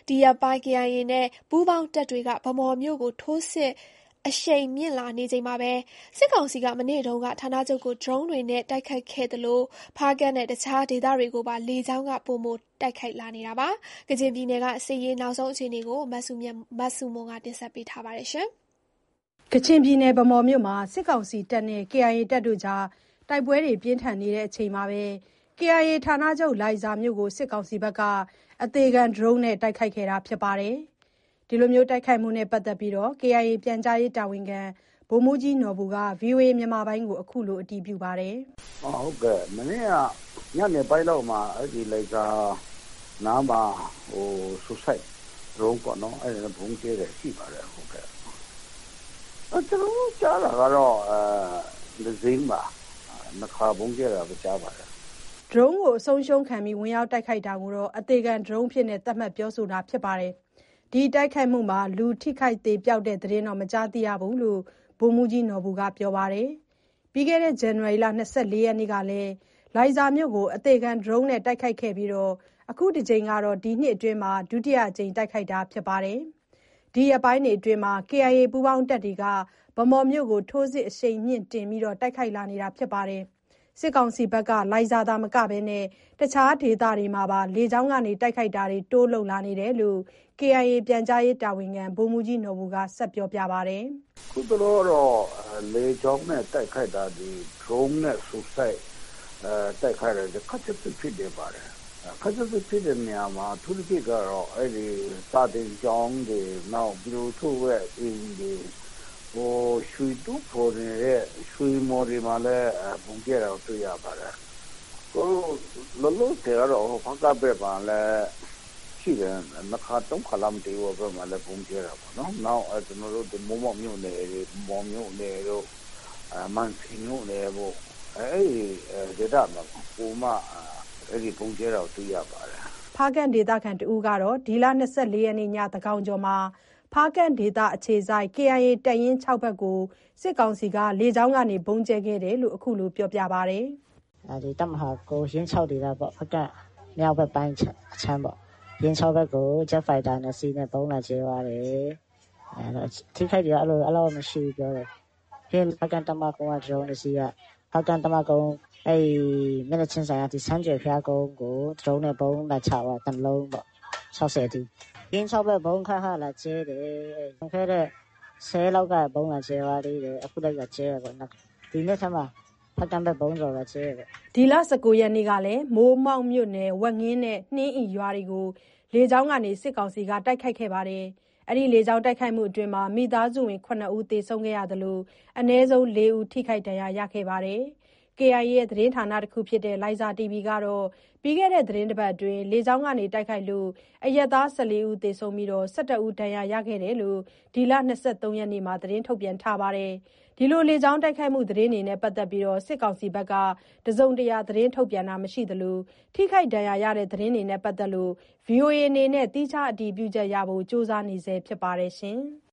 ဒီရက်ပိုင်း KIA နဲ့ပူးပေါင်းတပ်တွေကဗန်းမော်မြို့ကိုထိုးစစ်အရှိန်မြင့်လာနေချိန်မှာပဲစစ်ကောင်စီကမနေ့တုန်းကဌာနချုပ်ကိုဒရုန်းတွေနဲ့တိုက်ခိုက်ခဲ့သလိုဖားကန့်နဲ့တခြားဒေသတွေကိုပါလေကြောင်းကပိုမိုတိုက်ခိုက်လာနေတာပါ။ကချင်ပြည်နယ်ကစစ်ရေးနောက်ဆုံးအခြေအနေကိုမဆုမွန်ကတင်ဆက်ပေးထားပါတယ်။ကချင်ပြည်နယ်ဗန်းမော်မြို့မှာစစ်ကောင်စီတပ်နဲ့ KIA တပ်တို့ကြားတိုက်ပွဲတွေပြင်းထန်နေချိန်မှာပဲ KIA ဌာနချုပ်လိုင်ဇာမြို့ကိုစစ်ကောင်စီကအသေခံဒရုန်းနဲ့တိုက်ခိုက်ခဲ့တာပါ။ ဒီတိုက်ခိုက်မှုနဲ့ပတ်သက်ပြီး KIA ပြန်ကြားရေးတာဝန်ခံဗိုလ်မှူးကြီးနော်ဘူက VOA ကို အခုလိုအတည်ပြုပါတယ်။ "ဟုတ်ကဲ့မနေ့ကညနေပိုင်းလောက်မှာလိုင်ဇာနားမှာSuicide Drone ပေါ့နော်အဲ့ဒါဗုံးကြဲတယ်ရှိပါတယ်ဟုတ်ကဲ့ကျွန်တော်တို့ကြားတာကတော့ဒဇင်းပါနှစ်ခါဗုံးကြဲတာပဲကြားပါတယ်ဒရုန်းကိုအဆုံးရှုံးခံပြီးဝင်ရောက်တိုက်ခိုက်တာကိုအသေခံဒရုန်းအဖြစ်သတ်မှတ်ပြောဆိုတာပါ။ဒီတိုက်ခိုက်မှုမှာလူထိခိုက်သေပျောက်တဲ့သတင်းတော့မကြားသိရဘူးလို့ဗိုလ်မှူးကြီးနော်ဘူကပြောပါတယ်။ပြီးခဲ့တဲ့ဇန်နဝါရီလ24ရက်နေ့ကလည်းလိုင်ဇာမြို့ကိုအသေခံဒရုန်းနဲ့တိုက်ခိုက်ခဲ့ပြီးအခုတစ်ကြိမ်ကဒီနှစ်အတွင်းဒုတိယအကြိမ်တိုက်ခိုက်တာဖြစ်ပါတယ်။ဒီရက်ပိုင်းတွေအတွင်း KIA ပူးပေါင်းတပ်တွေကဗန်းမော်မြို့ကိုထိုးစစ်အရှိန်မြင့်တင်တိုက်ခိုက်လာနေတာပါ။စစ်ကောင်စီဘက်ကလိုင်ဇာသာမကဘဲတခြားဒေသတွေမှာပါလေကြောင်းကနေတိုက်ခိုက်တာတွေတိုးလုပ်လာနေတယ်လို့ KIA ပြန်ကြားရေးတာဝန်ခံဗိုလ်မှူးကြီးနော်ဘူကဆက်ပြောပြပါတယ်။"ခုတလောတော့လေကြောင်းနဲ့တိုက်ခိုက်တာဒီ Drone နဲ့ Suicide တိုက်ခိုက်တယ်ခပ်စိတ်စိတ်ဖြစ်နေပါတယ်ခပ်စိတ်စိတ်ဖြစ်တဲ့နေရာမှာအထူးသဖြင့်ကတော့စာသင်ကျောင်းတွေနောက်ပြီးတော့သူ့ရဲ့အိမ်တွေရွှေတူးဖော်နေတဲ့ရွှေမော်တွေမှာလည်းဗုံးကြဲတာကိုတွေ့ရပါတယ်လောလောဆယ်ကတော့ဖားကန့်ဘက်မှာလည်းရှိတယ်နှစ်ခါသုံးခါလားမသိဘူးဘက်မှာလည်းဗုံးကြဲတာပေါ့နော်နောက်ကျွန်တော်တို့မိုးမောက်မြို့နယ်တွေမော်မြို့နယ်တို့မန်စီမြို့နယ်တို့ဒေသမှာပုံမှန်ဗုံးကြဲတာကိုတွေ့ရပါတယ်။ဖားကန့်ဒေသခံတဦးကတော့ဒီလ24ရက်နေ့ညသန်းခေါင်ကျော်မှာဖားကန့်ဒေသအခြေစိုက် KIA တပ်ရင်း6ဘက်ကိုစစ်ကောင်စီကလေကြောင်းကနေဗုံးကြဲခဲ့တယ်လို့အခုလိုပြောပြပါတယ်။ဒီတပ်မဟာ9ရင်း6ဒေသပေါ့ဖားကန့်မြောက်ဘက်ပိုင်းအချမ်းပေါ့ရင်း6ဘက်ကို Jet Fighter 2စီးနဲ့ဗုံးလာကြဲသွားတယ်။ထိခိုက်တွေကအဲ့လိုမရှိဘူးပြောတယ်။ပြီးရင်ဖားကန့်တပ်မကုန်းက drone တစ်စီးကဖားကန့်တပ်မကုန်းမျက်နှာချင်းဆိုင်ကဒီစမ်းကြွယ်ဖျားကုန်းကို drone နဲ့ဗုံးလာချသွားတစ်လုံးပေါ့60အထိရင်း6ဘက်ဗုံးခါလာကျဲတယ်။ခဲတဲ့10လောက်ကဗုံးလာကျဲသွားသေးတယ်အခုလည်းကျဲရပေါ့ဒီနေ့ထပ်မှာဖားကန့်ဘက်ဗုံးတော်လာကျဲရပေါ့ဒီလ19ရက်နေ့ကလည်းမိုးမောက်မြို့နယ်ဝက်ငင်းနဲ့နှင်းအီရွာတွေကိုလေကြောင်းကနေစစ်ကောင်စီကတိုက်ခိုက်ခဲ့ပါတယ်။လေကြောင်းတိုက်ခိုက်မှုအတွင်းမိသားစုဝင်9ဦးသေဆုံးခဲ့ရသလိုအနည်းဆုံး4ဦးထိခိုက်ဒဏ်ရာရခဲ့ပါတယ်။ KIA ရဲ့သတင်းဌာနတစ်ခုဖြစ်တဲ့လိုင်ဇာ TV ကတော့ပြီးခဲ့တဲ့သတင်းတစ်ပတ်အတွင်းလေကြောင်းကနေတိုက်ခိုက်လို့အရပ်သား14ဦးသေဆုံးပြီး11ဦးဒဏ်ရာရခဲ့တယ်လို့ဒီလ23ရက်နေ့မှာသတင်းထုတ်ပြန်ထားပါတယ်။လေကြောင်းတိုက်ခိုက်မှုသတင်းတွေနဲ့ပတ်သက်ပြီးစစ်ကောင်စီဘက်ကတစုံတရာသတင်းထုတ်ပြန်တာမရှိသလိုထိခိုက်ဒဏ်ရာရတဲ့သတင်းတွေနဲ့ပတ်သက်လို့ VOA အနေနဲ့သီးခြားအတည်ပြုချက်ရဖို့ကြိုးစားနေဆဲဖြစ်ပါတယ်။